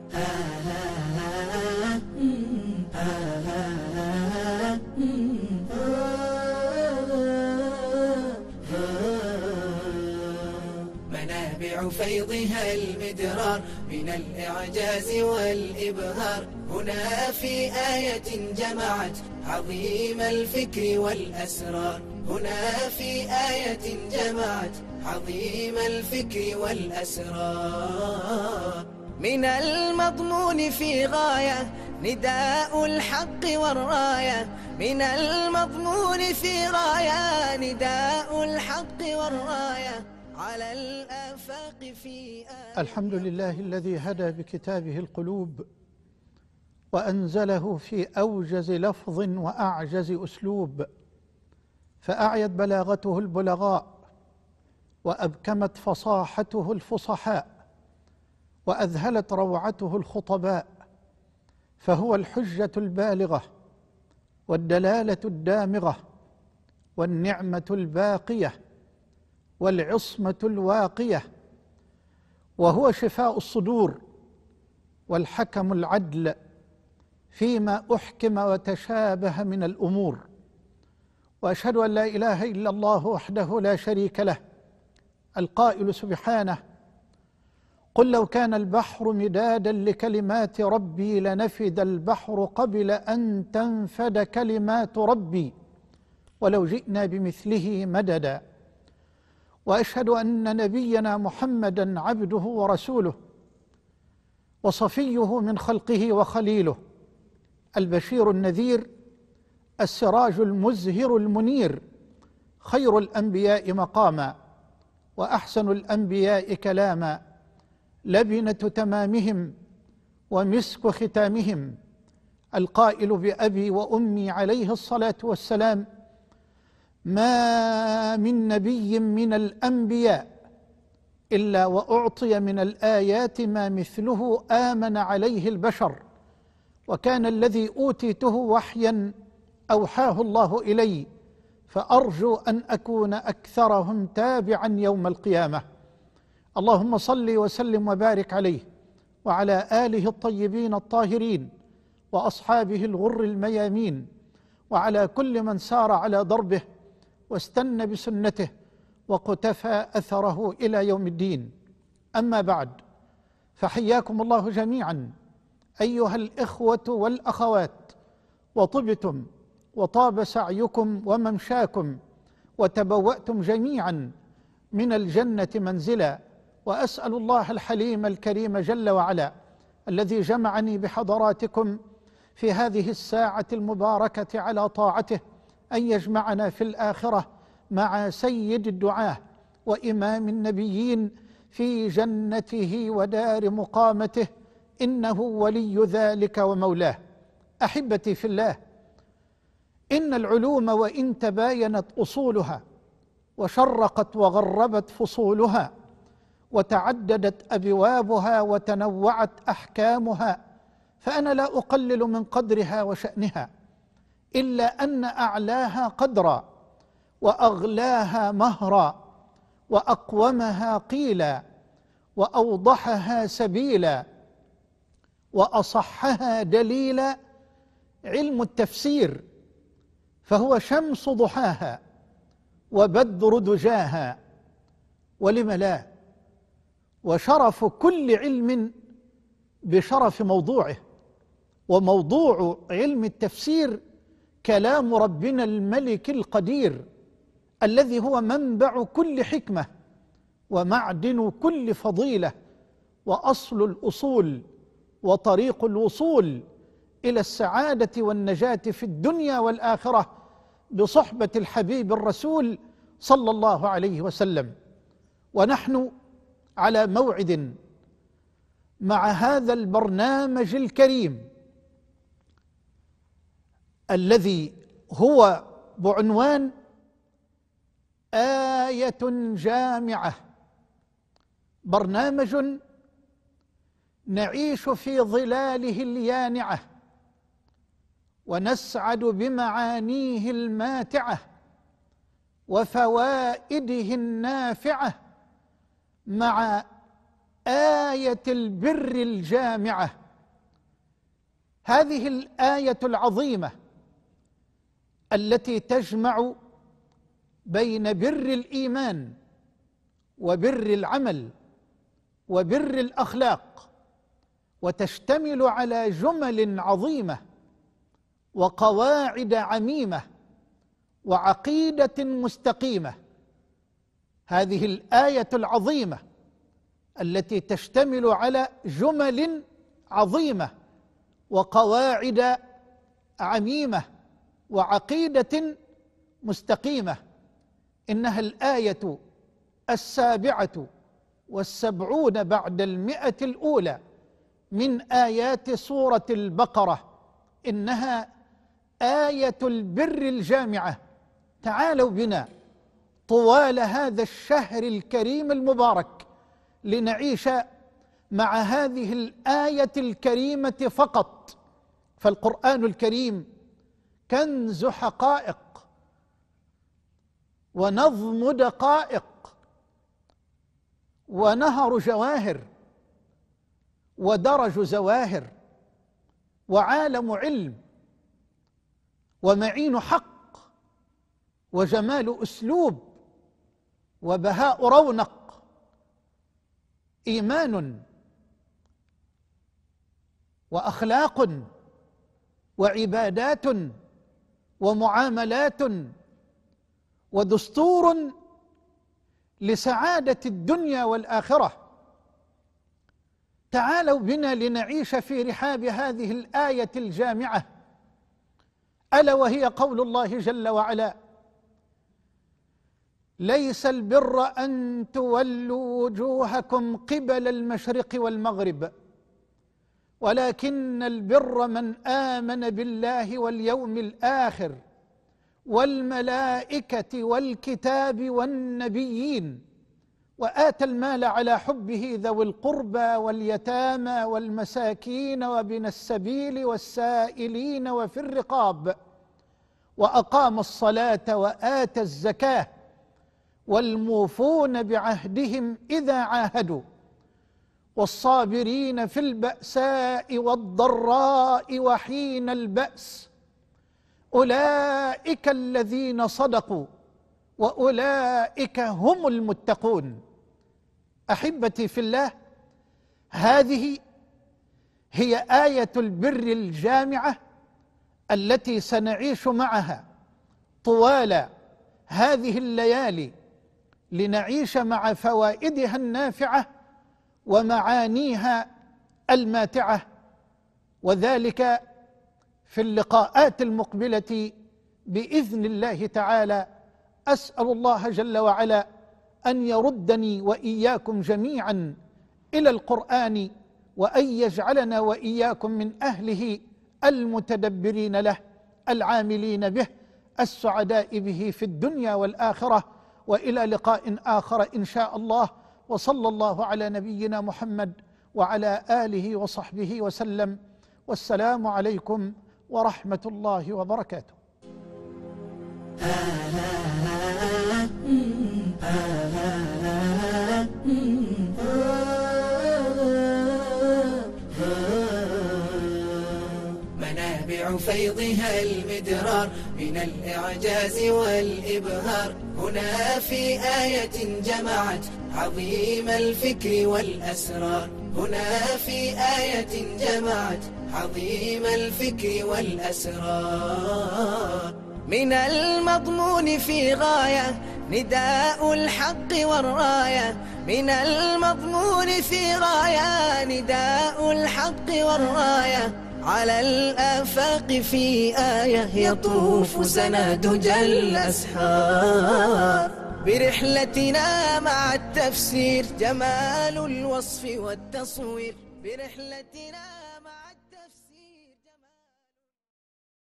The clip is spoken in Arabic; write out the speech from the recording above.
منابع فيضها المدرار من الإعجاز والإبهار، هنا في آية جمعت عظيم الفكر والأسرار، هنا في آية جمعت عظيم الفكر والأسرار. من المضمون في غاية نداء الحق والراية، من المضمون في غاية نداء الحق والراية على الآفاق في الحمد لله الذي هدى بكتابه القلوب وأنزله في أوجز لفظ وأعجز أسلوب، فأعيت بلاغته البلغاء وأبكمت فصاحته الفصحاء وأذهلت روعته الخطباء، فهو الحجة البالغة والدلالة الدامغة والنعمة الباقية والعصمة الواقية، وهو شفاء الصدور والحكم العدل فيما أحكم وتشابه من الأمور. وأشهد أن لا إله إلا الله وحده لا شريك له القائل سبحانه: قل لو كان البحر مدادا لكلمات ربي لنفد البحر قبل أن تنفد كلمات ربي ولو جئنا بمثله مددا. وأشهد أن نبينا محمدا عبده ورسوله وصفيه من خلقه وخليله، البشير النذير السراج المزهر المنير، خير الأنبياء مقاما وأحسن الأنبياء كلاما، لبنة تمامهم ومسك ختامهم، القائل بأبي وأمي عليه الصلاة والسلام: ما من نبي من الأنبياء إلا وأعطي من الآيات ما مثله آمن عليه البشر، وكان الذي أوتيته وحيا أوحاه الله إلي، فأرجو أن أكون أكثرهم تابعا يوم القيامة. اللهم صل وسلم وبارك عليه وعلى آله الطيبين الطاهرين وأصحابه الغر الميامين، وعلى كل من سار على ضربه واستنى بسنته وقتفى أثره إلى يوم الدين. أما بعد، فحياكم الله جميعا أيها الإخوة والأخوات، وطبتم وطاب سعيكم وممشاكم وتبوأتم جميعا من الجنة منزلا. وأسأل الله الحليم الكريم جل وعلا الذي جمعني بحضراتكم في هذه الساعة المباركة على طاعته أن يجمعنا في الآخرة مع سيد الدعاة وإمام النبيين في جنته ودار مقامته، إنه ولي ذلك ومولاه. أحبتي في الله، إن العلوم وإن تباينت أصولها وشرقت وغربت فصولها وتعددت أبوابها وتنوعت أحكامها، فأنا لا أقلل من قدرها وشأنها، إلا أن أعلاها قدرا وأغلاها مهرا وأقومها قيلا وأوضحها سبيلا وأصحها دليلا علم التفسير، فهو شمس ضحاها وبدر دجاها، ولم لا، وشرف كل علم بشرف موضوعه، وموضوع علم التفسير كلام ربنا الملك القدير الذي هو منبع كل حكمة ومعدن كل فضيلة وأصل الأصول وطريق الوصول إلى السعادة والنجاة في الدنيا والآخرة بصحبة الحبيب الرسول صلى الله عليه وسلم. ونحن على موعد مع هذا البرنامج الكريم الذي هو بعنوان آية جامعة، برنامج نعيش في ظلاله اليانعة ونسعد بمعانيه الماتعة وفوائده النافعة مع آية البر الجامعة، هذه الآية العظيمة التي تجمع بين بر الإيمان وبر العمل وبر الأخلاق، وتشتمل على جمل عظيمة وقواعد عميمة وعقيدة مستقيمة. هذه الآية العظيمة التي تشتمل على جمل عظيمة وقواعد عميمة وعقيدة مستقيمة، إنها الآية 77 بعد 100 الأولى من آيات سورة البقرة، إنها آية البر الجامعة. تعالوا بنا طوال هذا الشهر الكريم المبارك لنعيش مع هذه الآية الكريمة فقط، فالقرآن الكريم كنز حقائق ونظم دقائق ونهر جواهر ودرج زواهر وعالم علم ومعين حق وجمال أسلوب وبهاء رونق، إيمان وأخلاق وعبادات ومعاملات ودستور لسعادة الدنيا والآخرة. تعالوا بنا لنعيش في رحاب هذه الآية الجامعة، ألا وهي قول الله جل وعلا: ليس البر أن تولوا وجوهكم قبل المشرق والمغرب ولكن البر من آمن بالله واليوم الآخر والملائكة والكتاب والنبيين وآتى المال على حبه ذوي القربى واليتامى والمساكين وابن السبيل والسائلين وفي الرقاب وأقام الصلاة وآتى الزكاة والموفون بعهدهم إذا عاهدوا والصابرين في البأساء والضراء وحين البأس أولئك الذين صدقوا وأولئك هم المتقون. أحبتي في الله، هذه هي آية البر الجامعة التي سنعيش معها طوال هذه الليالي لنعيش مع فوائدها النافعة ومعانيها الماتعة، وذلك في اللقاءات المقبلة بإذن الله تعالى. أسأل الله جل وعلا أن يردني وإياكم جميعا إلى القرآن، وأن يجعلنا وإياكم من أهله المتدبرين له العاملين به السعداء به في الدنيا والآخرة. وإلى لقاء آخر إن شاء الله، وصلى الله على نبينا محمد وعلى آله وصحبه وسلم، والسلام عليكم ورحمة الله وبركاته. منابع فيضها المدرار من الإعجاز والإبهار، هنا في آية جمعت عظيم الفكر والأسرار، هنا في آية جمعت عظيم الفكر والأسرار. من المضمون في غاية نداء الحق والراية، من المضمون في غاية نداء الحق والراية، على الآفاق في آية يطوف سنادج الأسحار. برحلتنا مع التفسير جمال الوصف والتصوير، برحلتنا